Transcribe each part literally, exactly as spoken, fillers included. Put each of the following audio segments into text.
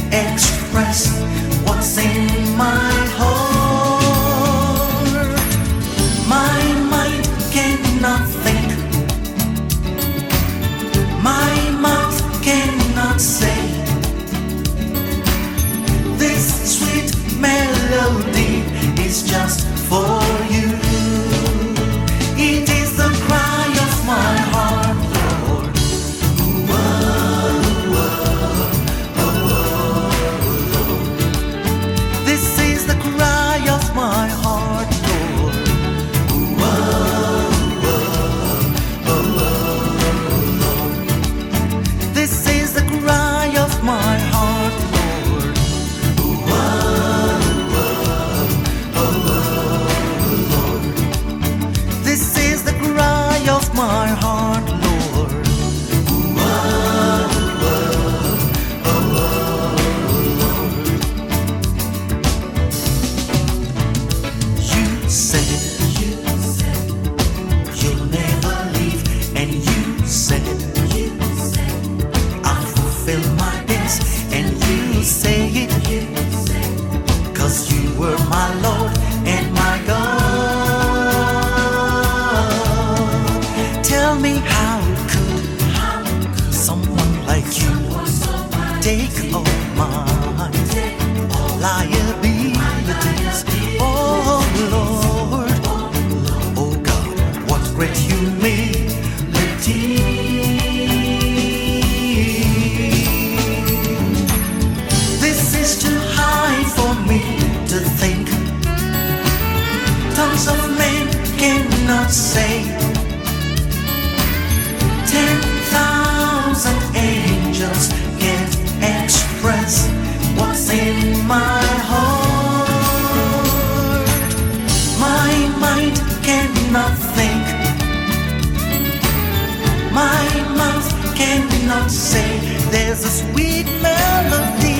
express what's in my heart. My mind cannot think, my mouth cannot say. This sweet melody is just for you. It is the cry of my heart, Lord. Ooh, oh, oh, oh, Lord. This is the cry of my heart, Lord. Ooh, oh, oh, oh, Lord. This is the cry of my heart, Lord. Ooh, oh, oh, Lord. This is the cry of my heart, Lord. Ooh, oh, oh, Lord. You said, you said you'll never leave, and you said, you said I'll fulfill my days, and you say it, you said, 'cause you were my Lord and my God. Tell me how could someone like you take all my liabilities? Oh Lord, oh God, what great humility. This is too high for me to think. Tongues of men cannot say. Ten thousand angels can't express what's in my heart. My mind cannot think, my mouth cannot say. There's a sweet melody,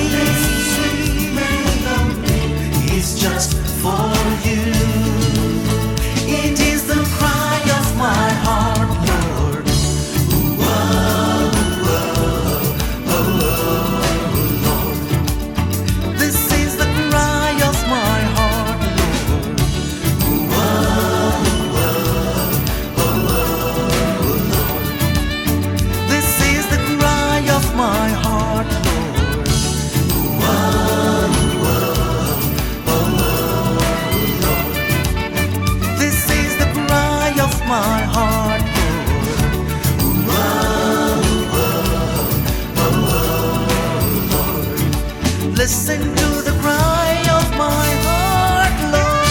it's just for you. It is the cry of my heart, Lord. Ooh, oh, oh, oh, Lord. This is the cry of my heart, Lord. Ooh, oh, oh, Lord. This is the cry of my heart, Lord. Ooh, oh, oh, Lord. This is the cry of my heart, Lord. Ooh, oh, Lord. Listen to the cry of my heart, Lord.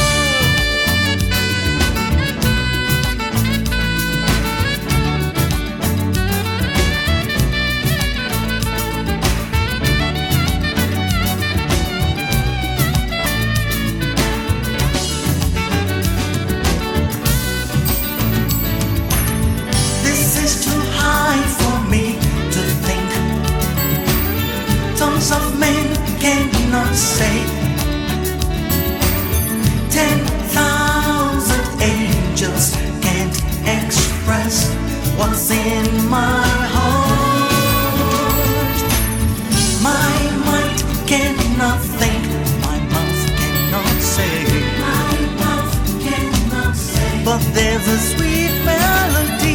This is too high for me to think. Tongues of men cannot say. Ten thousand angels can't express what's in my heart. My mind cannot think, my mouth cannot say, my mouth cannot say. But there's a sweet melody,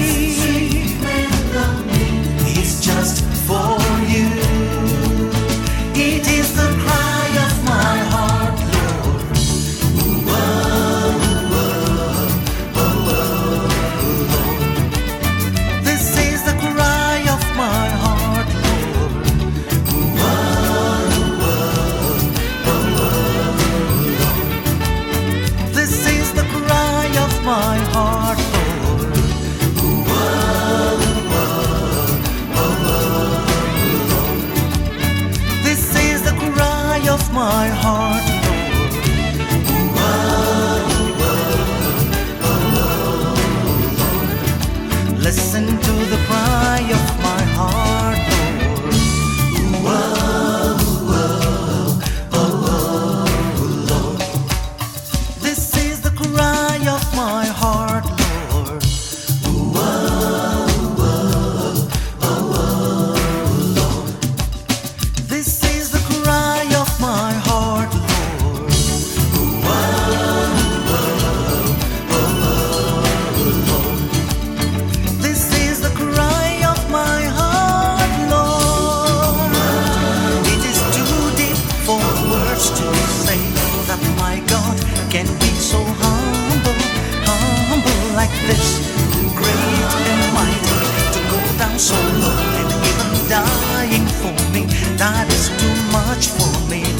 it's just for you. It is the cry of my heart, Lord. Ooh, oh, oh, oh, Lord. This is the cry of my heart, Lord. Ooh, oh, oh, Lord. This is the cry of my heart, Lord. Ooh, oh, oh, Lord. This is the cry of my heart, Lord. Ooh, oh, Lord. Listen to the cry of my heart, Lord. Ooh, oh, Lord. This is the cry of my heart, Lord. Ooh, oh, Lord. This is the for words to say that my God can be so humble, humble like this, great and mighty, to go down so low and even dying for me. That is too much for me.